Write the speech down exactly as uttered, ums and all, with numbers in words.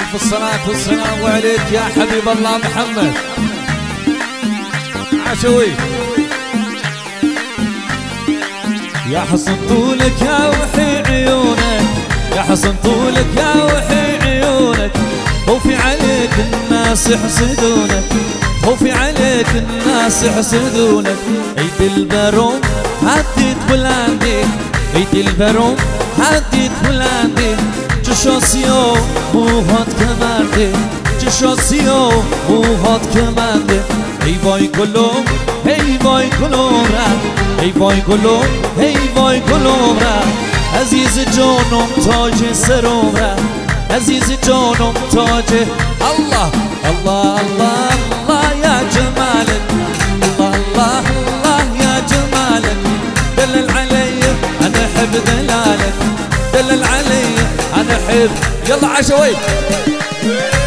ألف الصلاة والسلام عليك يا حبيب الله محمد عشوي. يا حسن طولك يا وحي عيونك، يا حسن طولك يا وحي عيونك، خوفي عليك الناس يحسدونك، خوفي عليك الناس يحسدونك. عيد البروم هديت بلاندي، عيد البروم هديت بلاندي، چشاسیو موهات کمنده، چشاسیو موهات کمنده. ای وای گلوم ای وای گلوم را، ای وای گلوم ای وای گلوم را، عزیز جانم تاج سرم را، عزیز جانم تاج. الله الله الله الله يا جمالك، الله الله الله يا جمالك، دلل علي انا احب دلالك، دلل علي انا احب. يلا عشوي.